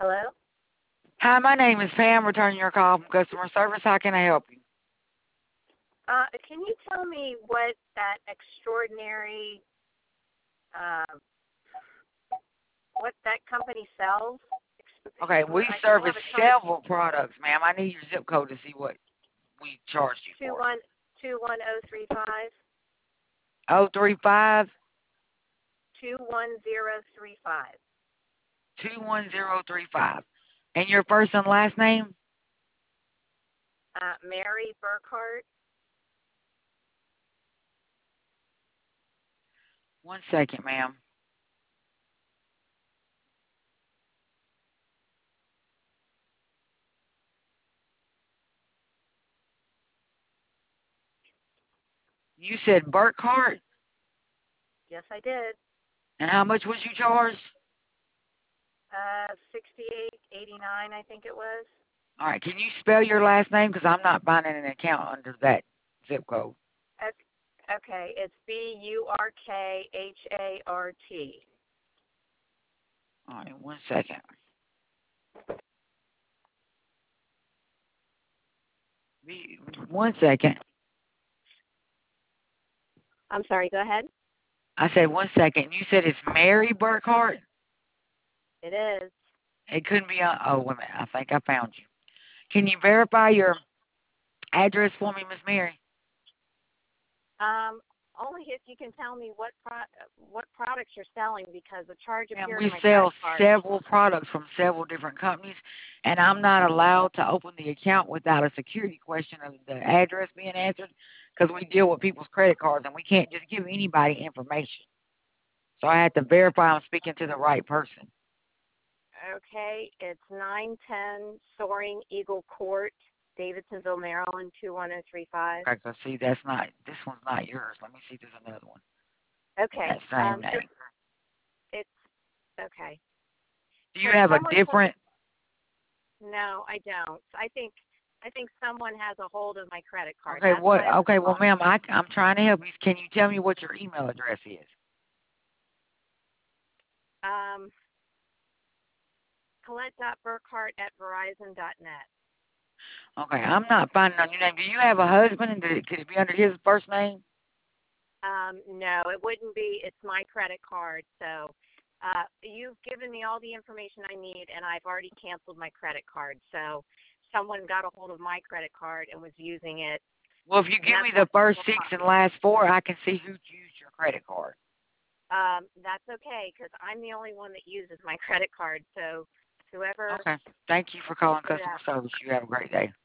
Hello? Hi, my name is Pam, returning your call from customer service. How can I help you? Can you tell me what that extraordinary, uh, what that company sells? Okay, we I still service have a charge. several products, ma'am. I need your zip code to see what we charged you Two for. one 21035. 035 21035. 21035. And your first and last name? Mary Burkhart. One second, ma'am. You said Burkhart, Yes, I did. and how much was you charged? 6889, I think it was. All right, can you spell your last name? Because I'm not finding an account under that zip code. Okay, it's Burkhart. All right, one second. One second. I'm sorry, go ahead. I said one second. You said it's Mary Burkhart? It is. It couldn't be on. Oh, wait a minute. I think I found you. Can you verify your address for me, Miss Mary? Only if you can tell me what products you're selling, because the charge Ma'am, appeared we in my credit sell card. several products from several different companies, and I'm not allowed to open the account without a security question of the address being answered because we deal with people's credit cards and we can't just give anybody information. So I had to verify I'm speaking to the right person. Okay, it's 910 Soaring Eagle Court, Davidsonville, Maryland 21035. Okay, so see, this one's not yours. Let me see if there's another one with Okay, that same name. it's okay. Do you Can have a someone? different? No, I don't. I think someone has a hold of my credit card. Okay, That's what? why I was Okay, well, calling. ma'am, I'm trying to help you. Can you tell me what your email address is? Um, Colette.Burkhart@Verizon.net. Okay, I'm not finding on your name. Do you have a husband, and could it be under his first name? No, it wouldn't be. It's my credit card. So you've given me all the information I need, and I've already canceled my credit card. So someone got a hold of my credit card and was using it. Well, if you And give that's me what the first we're six and last four, I can see who used your credit card. That's okay, because I'm the only one that uses my credit card. So whoever Okay. Thank you for calling put it customer out. service. You have a great day.